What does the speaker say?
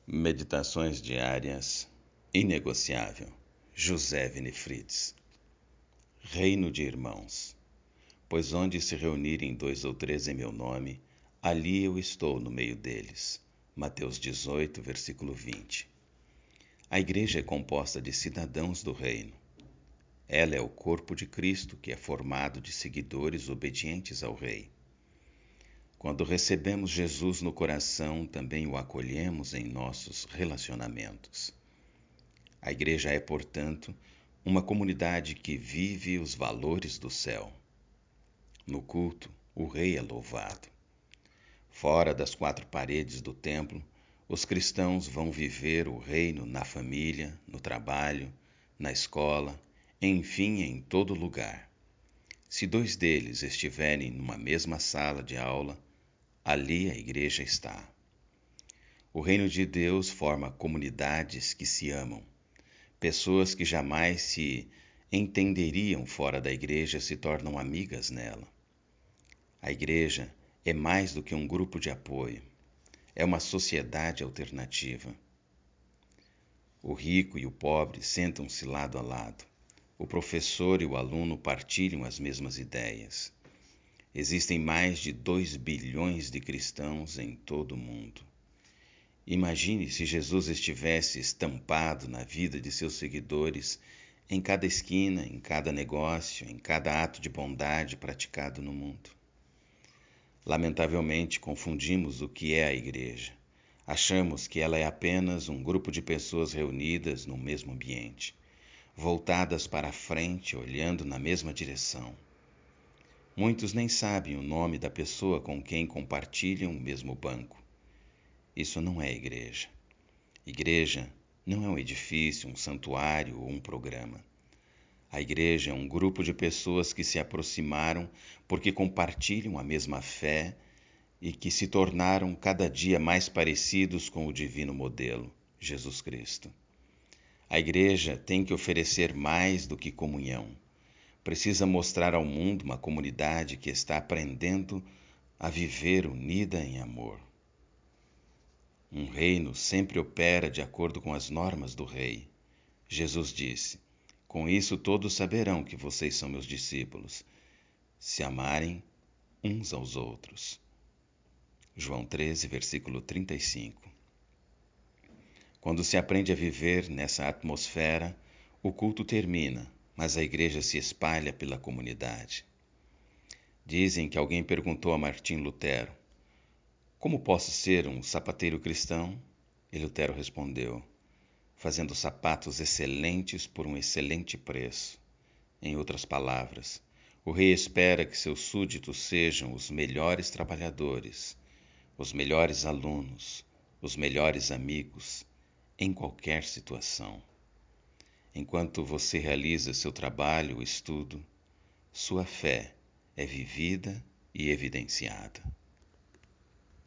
Meditações diárias, inegociável. José Winifrides. Reino de irmãos. Pois onde se reunirem 2 ou 3 em meu nome, ali eu estou no meio deles. Mateus 18, versículo 20. A igreja é composta de cidadãos do reino. Ela é o corpo de Cristo, que é formado de seguidores obedientes ao Rei. Quando recebemos Jesus no coração, também o acolhemos em nossos relacionamentos. A igreja é, portanto, uma comunidade que vive os valores do céu. No culto, o Rei é louvado. Fora das 4 paredes do templo, os cristãos vão viver o reino na família, no trabalho, na escola, enfim, em todo lugar. Se 2 deles estiverem numa mesma sala de aula, ali a igreja está. O reino de Deus forma comunidades que se amam. Pessoas que jamais se entenderiam fora da igreja se tornam amigas nela. A igreja é mais do que um grupo de apoio. É uma sociedade alternativa. O rico e o pobre sentam-se lado a lado. O professor e o aluno partilham as mesmas ideias. Existem mais de 2 bilhões de cristãos em todo o mundo. Imagine se Jesus estivesse estampado na vida de seus seguidores, em cada esquina, em cada negócio, em cada ato de bondade praticado no mundo. Lamentavelmente, confundimos o que é a igreja. Achamos que ela é apenas um grupo de pessoas reunidas no mesmo ambiente, voltadas para a frente, olhando na mesma direção. Muitos nem sabem o nome da pessoa com quem compartilham o mesmo banco. Isso não é igreja. Igreja não é um edifício, um santuário ou um programa. A igreja é um grupo de pessoas que se aproximaram porque compartilham a mesma fé e que se tornaram cada dia mais parecidos com o divino modelo, Jesus Cristo. A igreja tem que oferecer mais do que comunhão. Precisa mostrar ao mundo uma comunidade que está aprendendo a viver unida em amor. Um reino sempre opera de acordo com as normas do rei. Jesus disse: "Com isso todos saberão que vocês são meus discípulos, se amarem uns aos outros." João 13, versículo 35. Quando se aprende a viver nessa atmosfera, o culto termina, mas a igreja se espalha pela comunidade. Dizem que alguém perguntou a Martim Lutero: "Como posso ser um sapateiro cristão?" E Lutero respondeu: "Fazendo sapatos excelentes por um excelente preço." Em outras palavras, o rei espera que seus súditos sejam os melhores trabalhadores, os melhores alunos, os melhores amigos, em qualquer situação. Enquanto você realiza seu trabalho ou estudo, sua fé é vivida e evidenciada.